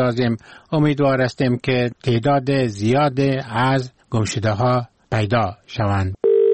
بسازیم. امیدوار هستیم که تعداد زیاد از گمشده ها پیدا شوند.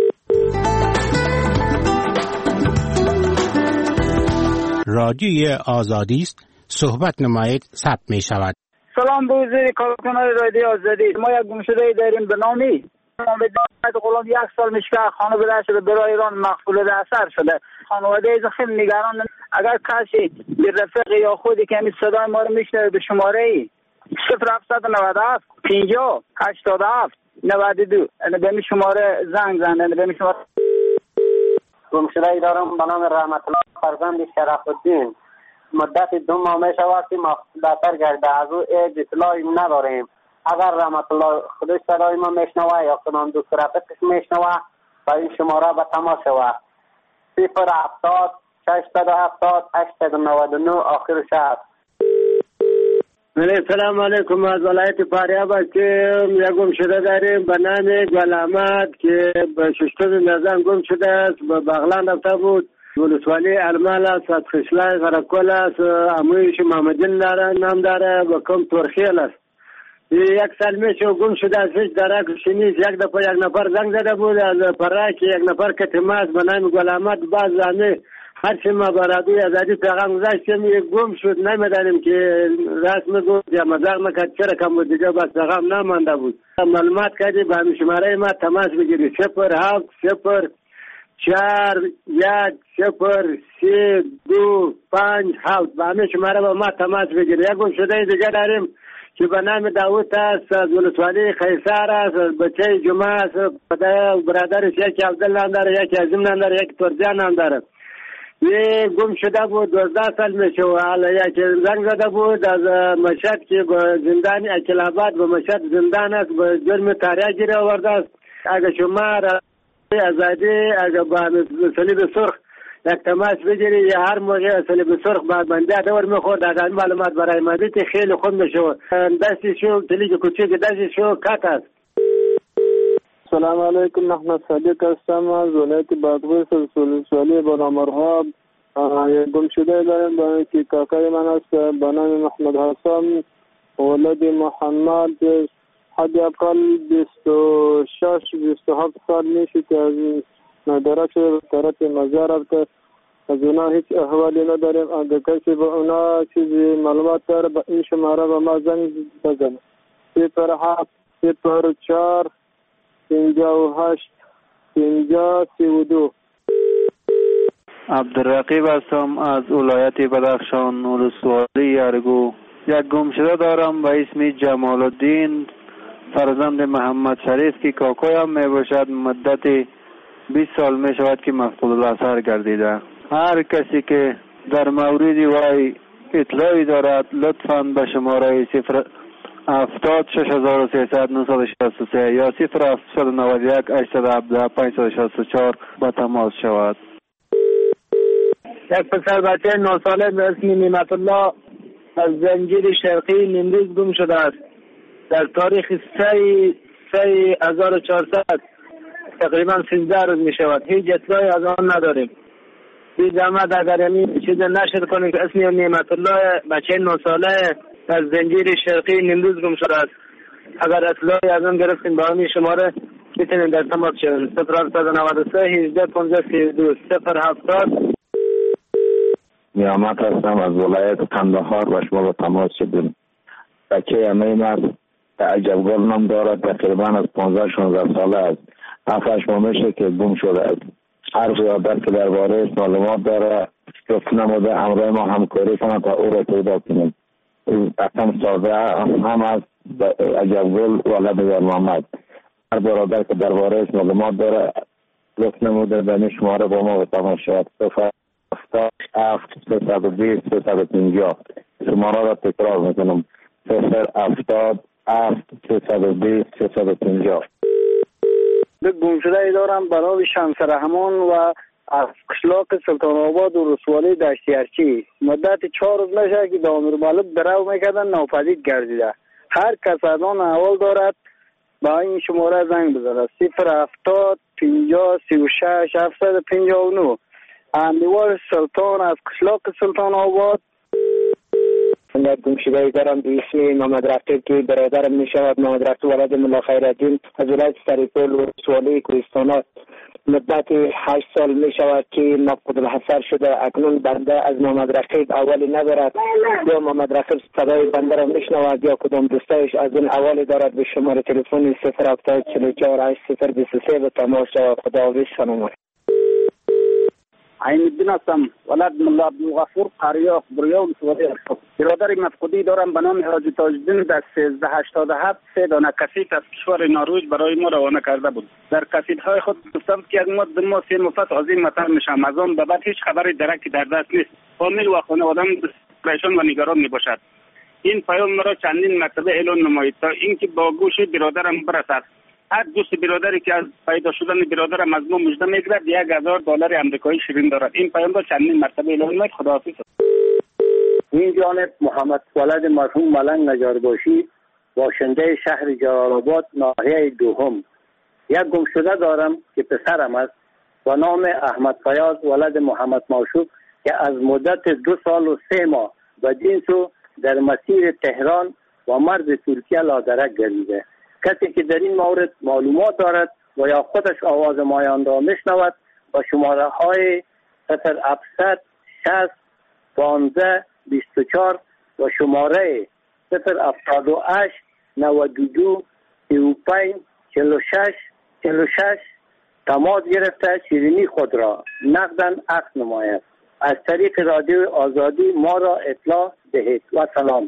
رادیوی آزادی است، صحبت نمایید، ثبت می شود. سلام به وزیر کارکنان رادیو آزادی. ما یک گمشده داریم به نامی محمد غلام. 1 سال میشه خانه بدر شده، برای ایران مقبول اثر شده. خانواده از خیلی نگران. اگر کسی به رفیق یا خودی که همین صدای ما رو میشنوه به شماره 0797 50 87 92 به این شماره زنگ زنه. به این شماره گمشده ای دارم به نام رحمت الله فرزند شرف الدین. مدت 2 ماه می شود که مقبول گرده. از او اطلاعی نداریم. اگر رحمت الله خودش صدای ما میشنوه یا کنم دوست رفیقش میشنوه با این شماره به تماس شود. 070 670 899 آخر 60. سلام علیکم. از ولایت فاریاب هستیم. یک گمشده داریم به نام گل احمد که به ششتم نظام گم شده است. به بغلان رفته بود. ولسوالی ارمال است، خشلای غرقل است، امویش محمدین داره نام داره و کم ترخیل است. 1 سال میشه گم شده است. هیچ درک شنید. یک دفعه یک نفر زنگ زده بود از پراک، یک نفر کتماس به نام گل احمد. باز زمین هر چی ما برادوی ازادی پیغام گذاشتیم گم شد. نمیدانیم که راست میگفت یا مزاق میکرد. چرا کم بود دیگه بس پیغام نمانده بود. معلومات کردی به همین شماره ما تماس بگیری 07 0 4 1 0 3 2 5 7 به همین شماره با ما تماس بگیری. یک گمشده دیگه داریم که به نام داوود است، از ولسوالی خیسار است، بچه جمعه است. برادرش یکی عبدالله نام داره، یکی عظیم نام داره، یکی ترجان نام داره. یه گم شده بود 12 سال میشه و حالا یکی زنگ زده بود از مشهد که به زندان اکلاباد به مشهد زندان است، به جرم تاریخ گیره آورده است. اگه شما آزادی اگه با صلیب سرخ یک تماس بگیری یا هر موقع صلیب سرخ با بنده دور میخورد از این معلومات برای ما بیتی خیلی خوب میشه. دستی شو تلیج کوچیک دستی شو کات است. سلام علیکم. محمد صادق هستم از ولایت بادغیس از ولسوالی بنامرغاب. یک گمشده داریم با که کاکای من است به نام محمد حسن ولد محمد. حد اقل 26 27 سال میشه که از مدرک طرف مزار رفته. از اونا هیچ احوالی نداریم. اگر کسی به اونا چیزی معلومات داره به این شماره به ما زنگ بزنه 07 04 58 50 32. عبدالرقیب هستم از ولایت بدخشان ولسوالی یارگو. یک گمشده دارم به اسم جمال الدین فرزند محمد شریف که کاکایم می باشد. مدت 20 سال می شود که مفقود الاثر گردیده. هر کسی که در مورد وی اطلاعی دارد لطفاً به شماره 070 6300 963 یا 0791 817 564 با تماس شود. یک پسر بچه 9 ساله به اسم نعمت الله از زنجیر شرقی نیمروز گم شده است. در تاریخ 3/1400 تقریبا 13 روز می شود. هیچ اطلاعی از آن نداریم. بی زحمت اگر این چیز نشر کنیم که اسم نعمت الله بچه 9 ساله از زنجیر شرقی نیمروز گم شده است. اگر اطلاعی از آن گرفتیم با همین شماره میتونیم در تماس شویم 0793 18 15 32 070. نیامت هستم از ولایت قندهار و شما با تماس شدیم. بچه امین است، عجبگل نام دارد، تقریبا از 15-16 ساله است. 7-8 ماه میشه که گم شده است. حرف یادت که درباره معلومات داره گفت نموده همراه ما همکاری کنند تا او را پیدا کنیم. اصلا ساده هم از عجبگل ولد یار محمد. هر برادر که درباره معلومات داره گفت نموده به این شماره با ما تماس شود 07 320 350. شماره را تکرار میکنم 070 720 350. گمشده ای دارم برای شمس رحمان و از قشلاق سلطان آباد و رسوالی دشتیارچی. مدت 4 روز میشه که دامیر مالک درو میکردن ناپدید گردیده. هر کس از آن احوال دارد با این شماره زنگ بزنه 070 50 36 759. اندیوار سلطان از قشلاق سلطان آباد. یک گمشده دارم به اسم محمد رقیب که برادرم می شود. محمد رقیب ولد ملا خیرالدین از ولایت سریپول ولسوالی کوهستانات. مدت 8 سال می شود که مفقود الحصر شده. اکنون بنده از محمد رقیب اولی ندارد، یا محمد رقیب صدای بنده را می شنود یا کدام دوستایش از این اولی دارد. به شماره تلفن 0748023 به تماس شود. خداحافظ خانم. عین الدین هستم، ولد ملا عبدالغفور قریه بریا ولسوالی. برادر مفقودی دارم به نام حاجی تاج‌الدین در 1387 3 دانه کسیت از کشور نروژ برای ما روانه کرده بود. در کسیت‌های خود گفتم که یک ما 3 مفت از این مطر میشم، از آن به بعد هیچ خبری درکی در دست نیست. فامیل و خانواده‌ام پریشان و نگران میباشد. این پیام مرا چندین مرتبه اعلان نمایید تا اینکه با گوش برادرم برسد. هر دوست برادری که از پیدا شدن برادرم از ما مژده میگیرد $1000 آمریکایی شیرین دارد. این پیام را چندین مرتبه اعلان نمایید. خداحافظ. این جانب محمد ولد مرحوم ملنگ نجارباشی، باشنده شهر جلال‌آباد ناحیه دوم. یک گمشده دارم که پسرم است و نام احمد فیاض ولد محمد موشوق که از مدت 2 سال و 3 ماه به جنسو در مسیر تهران و مرز ترکیه لادرک گردیده. کسی که در این مورد معلومات دارد و یا خودش آواز مایان را میشنود و شماره های 0700 60 15 24 و شماره 078 92 35 46 46 تماس گرفته شیرینی خود را نقداً عکس نماید. از طریق رادیو آزادی ما را اطلاع دهید و سلام.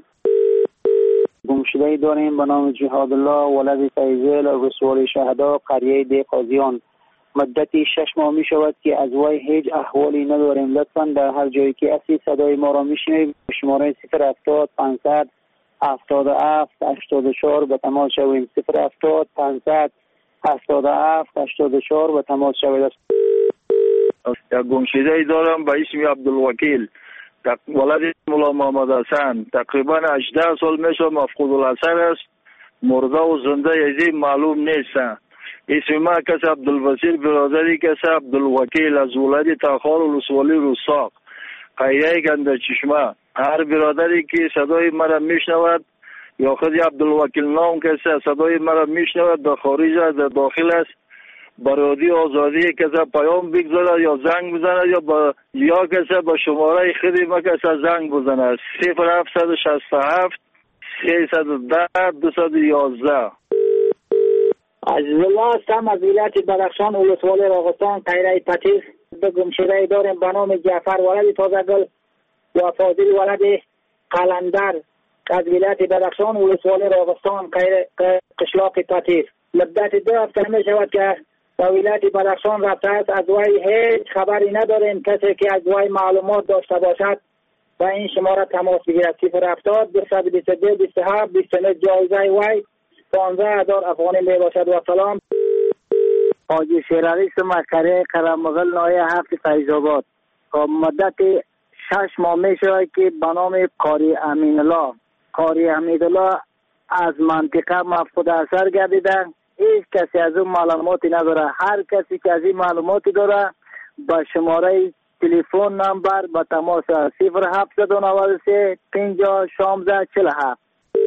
گمشده‌ای داریم به نام جهاد الله ولد فیضل ولسوالی شهدا قریه دی قاضیان. مدتی 6 ماه می شود که از وی هیچ احوالی نداریم. لطفاً در هر جایی که هستی صدای ما را میشنوید شماره 070 500 77 84 به تماس شوید. 070 500 77 84 به تماس شوید. یک گمشده‌ای دارم به اسم عبدالوکیل ولد مولا محمد حسن. تقریبا 18 سال میشه مفقود الحصر است. مرده و زنده یزی معلوم نیست. اسم ما کس عبدالبصیر، برادری کس عبدالوکیل از ولایت تخار ولسوالی رستاق قریه گنده چشمه. هر برادری که صدای مرا میشنود یا خود عبدالوکیل نام کسی صدای مرا میشنود در خارج است در داخل است برادی آزادی کسی پیام بگذارد یا زنگ بزند یا کسی با شماره خودی ما کسی زنگ بزند 0767 310 211. عزیز الله هستم از ولایت بدخشان ولسوالی راغستان قریه پتیس. به گمشده‌ای داریم به نام جعفر ولد تازه‌گل و فاضل ولد قلندر از ولایت بدخشان ولسوالی راغستان قشلاق پتیس. مدت 2 هفته می شود که به ولایت بدخشان رفته است. از وی هیچ خبری نداریم. کسی که از وی معلومات داشته باشد و این شماره تماس بگیرد. 070 222 27 29 جایزه وی 15000 افغانی می باشد. و سلام. حاجی شیرعلی مکره قرمغل ناحیه 7 فیض‌آباد. مدت 6 ماه می شود که به نام قاری امیدالله از منطقه مفقود الحصر گردیده. هیچ کسی از اون معلوماتی نداره. هر کسی که از این معلوماتی داره با شماره تلفن نمبر با تماس 0793 50 16 47.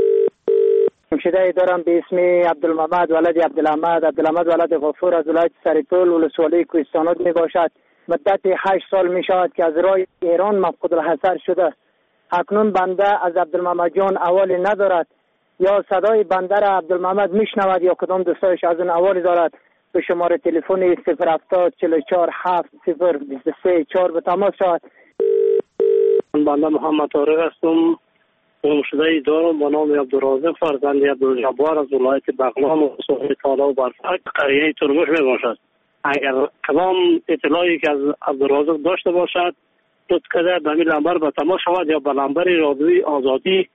گمشده‌ای دارم به اسم عبدالمحمد ولد عبدالحمد ولد غفور از ولایت سریپول ولسوالی کوهستانات می باشد. مدت 8 سال می شود که از راه ایران مفقود الحصر شده. اکنون بنده از عبدالمحمد جان اولی ندارد. یا صدای بنده را عبدالمحمد میشنود یا کدام دوستایش از اون اولی دارد. به شماره تلفن 070 44 7 023 4 به تماس شود. بنده محمد طارق هستم. گمشده‌ای دارم به نام عبدالرازق فرزند عبدالجبار از ولایت بغلان و ولسوالی تالا و برفک قریه ترمش می باشد. اگر کدام اطلاعی که از عبدالرازق داشته باشد لطف کرده به این نمبر به تماس شود یا به نمبر رادیوی آزادی.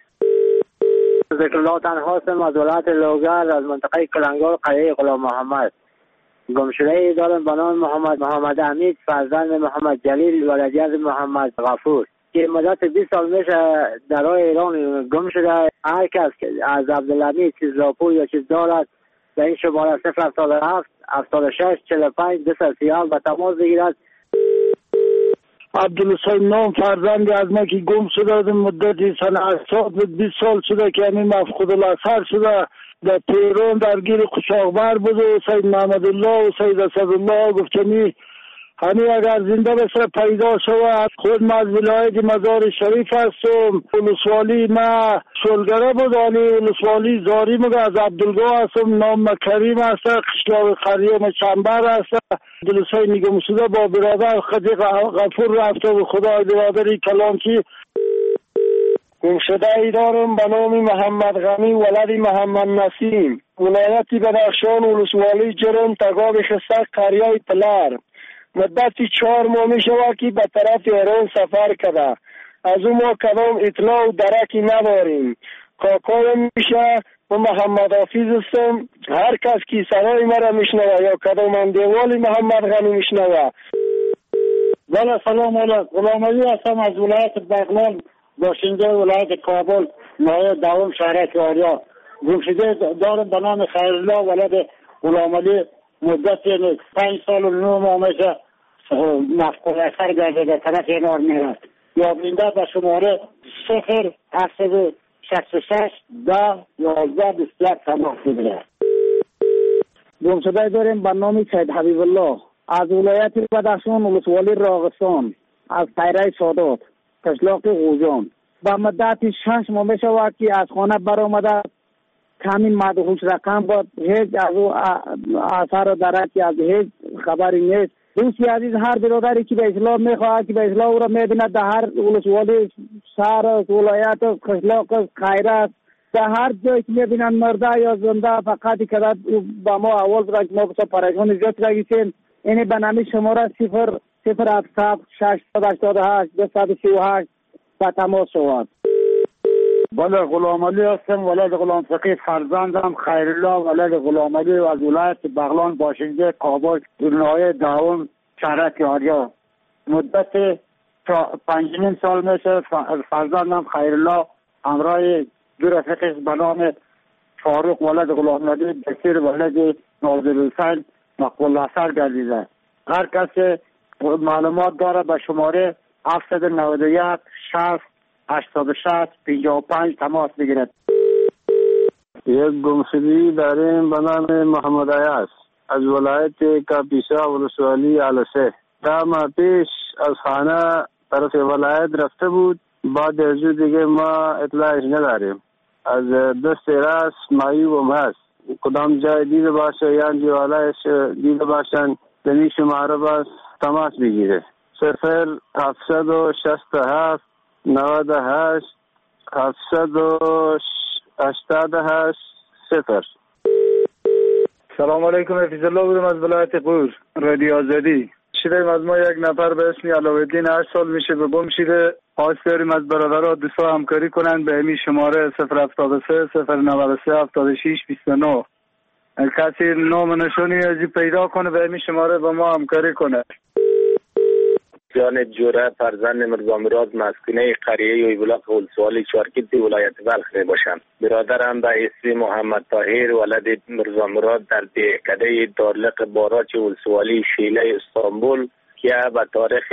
ذکر الله تنها هستم از ولایت لوگر از منطقه کلنگار قریه غلام محمد. گمشده‌ای دارم به نام محمد حمید فرزند محمد جلیل ولد محمد غفور که مدت 20 سال میشه در راه ایران گم شده. هر کس از عبدالحمید چیز راپور یا چیز دارد به این شماره 077 76 45 230 به تماس بگیرد. عبدالحسین نام فرزند از ما که گم شده مدتی سن 20 سال شده که همین مفقود الاثر شده. در تهران درگیر قشاقبر بود و سید محمد الله و سید اسدالله گفتنی همین اگر زنده بشه پیدا شود. خود من از ولایت مزار شریف هستم. ولسوالی ما شلگره بود ولی ولسوالی زاری مگه از عبدالگاه هستم. نام کریم هست. قشلاق خریم چنبر هست. عبدالحسین نگم شده با برادر خدیق غفور رفته و خدای برادری کلانچی. گمشده ای دارم به نام محمد غنی ولد محمد نسیم. ولایت بدخشان ولسوالی جرم تگاب خستک قریه تلر. مدتی 4 ماه می شود که به طرف ایران سفر کرده. از اون ما کدام اطلاع و درکی نداریم. کاکایم میشه و محمد حافظ هستم. هر کس که صدای مرا میشنوه یا کدام اندیوالی محمد غنی میشنوه. بله سلام علیکم. غلام علی هستم از ولایت بغلان باشنده ولایت کابل نایب دوم شهر آریا. گمشده دارم به نام خیرالله ولد غلام علی. مدت 5 سال و 9 ماه میشه مفقود اثر گرده در طرف این آرمیه. یابنده به شماره 0766 10 11 21 تماس بگیره. گمشده داریم به نام سید حبیب الله از ولایت بدخشان ولسوالی راغستان از قریه سادات قشلاق غوجان. به مدت 6 ماه میشود که از خانه برآمده. کمی مدهوش رقم بود. هیچ از او اثر و درکی از هیچ خبری نیست. دوستی عزیز هر برادری که به اسلام میخواهد که به اسلام او را میبیند در هر ولسوالی شهر ولایت قشلاق خیره در هر جایی که میبینند مرده یا زنده فقط که با ما اول را ما بسا پریشان زیاد رگیسیم. اینی به نامی شماره 007 688 238 با تماس شود. بله غلام علی هستم ولد غلام فقیه فرزندم خیرالله ولد غلام علی و از ولایت بغلان باشنده کابل نایب دوم شهر آریا. مدت 5 سال میشه فرزندم خیرالله همراه دو رفیقش به نام فاروق ولد غلام علی بشیر ولد ناظرالحسین مقبول اثر گردیده. هر کسی معلومات داره به شماره 791 60 86 55 تماس بگیرد. یک گمشدگی داریم به نام محمد عیاض از ولایت کاپیسا ولسوالی علسه. 10 ماه پیش از خانه طرف ولایت رفته بود. بعد از دیگه ما اطلاعش نداریم. از دست راست معیوب هست. کدام جای دیده باشه یا دیوالایش دیده باشن دنی شماره باز تماس بگیره. 0767 98 788 0. سلام علیکم. حفیظ الله بودم از ولایت قور رادیو آزادی. شدیم از ما یک نفر به اسم علاءالدین 8 سال میشه به گم شده. خواست داریم از برادرها دوستا همکاری کنن به همین شماره 073 093 76 29. کسی نام نشانی ازی پیدا کنه به همین شماره با ما همکاری کنه. جان جوره فرزند مرزا مراد مسکونه قریه ویبلاق ولسوالی چارکیت ولایت بلخ می باشم. برادرم به اسم محمد طاهر ولد مرزا مراد در دهکده دارلق باراچ ولسوالی شیله استانبول که به تاریخ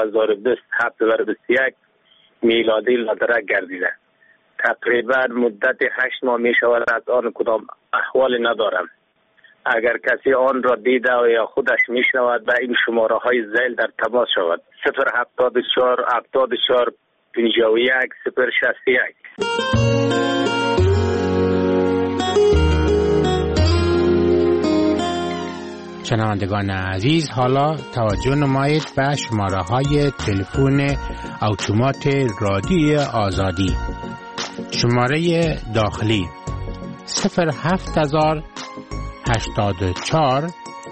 2021 میلادی لادرک گردیده. تقریبا مدت 8 ماه می شود از آن کدام احوال ندارم. اگر کسی آن را دیده و یا خودش میشنود به این شماره های ذیل در تماس شود. 074 74 51 061. شنوندگان عزیز، حالا توجه نمایید به شماره های تلفن اتومات رادیو آزادی. شماره داخلی 07084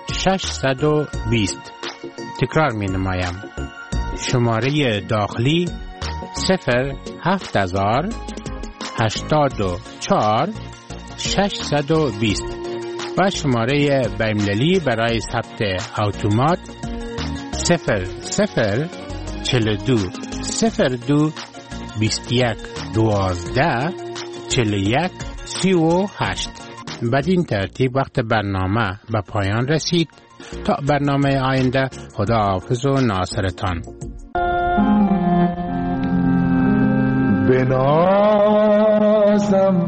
620. تکرار می نمایم. شماره داخلی 07084 620 و شماره بین‌المللی برای ثبت اتومات 0042 02 21 12 41 38. بدین ترتیب وقت برنامه به پایان رسید. تا برنامه آینده، خدا حافظ و ناصرتان. بنازم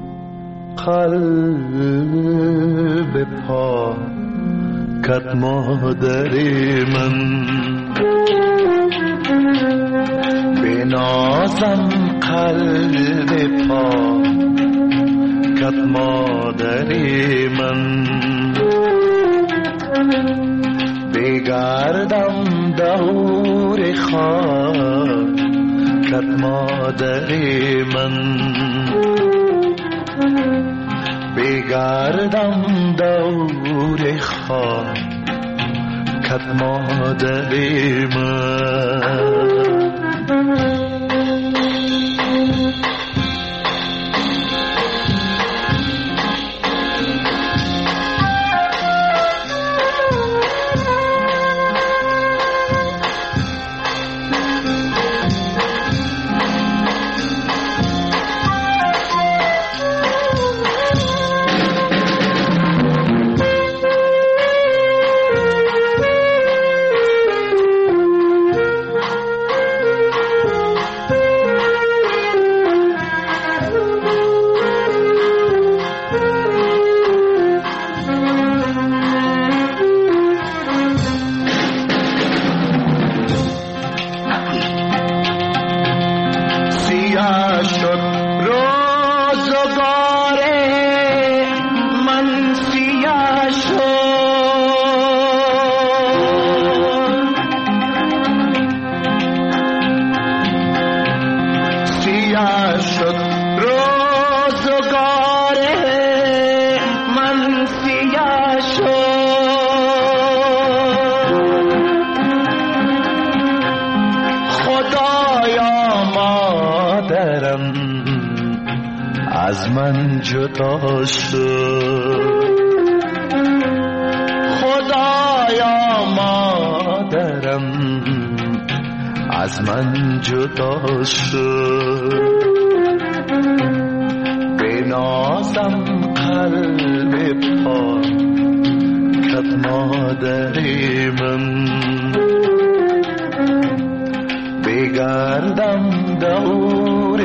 قلب پاکت مادر من، بنازم قلب پاکت مادر من، بگردم دور خاکت مادر من، بگردم دور خاکت مادر من. از من جدا شد، خدایا مادرم از من جدا شد، بنازم قلب پاکت مادر من، بگردم دور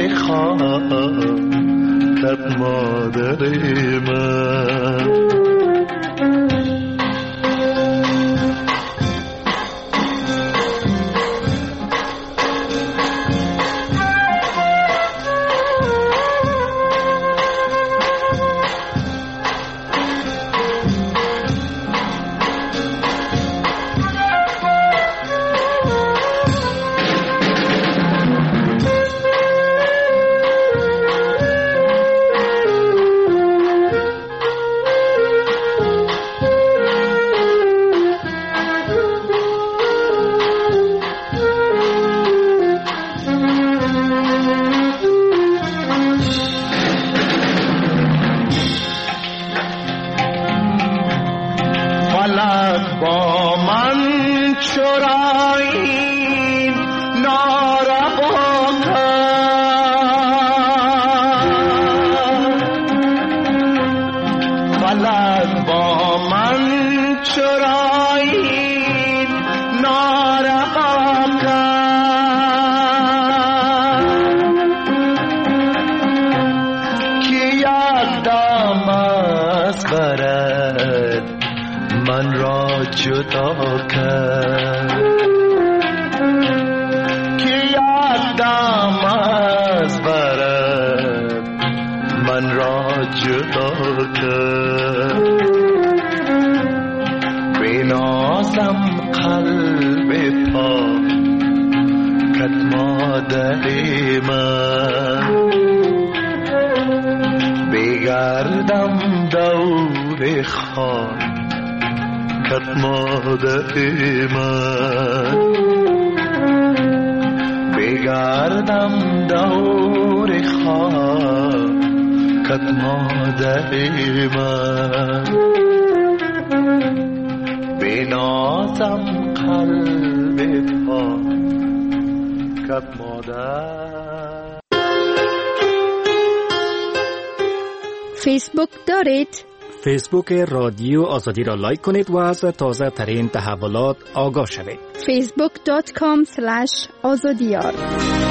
خاکت مادر من. فیسبوک دارید؟ فیسبوک رادیو آزادی را لایک کنید و از تازه ترین تحولات آگاه شوید. facebook.com/azadiyar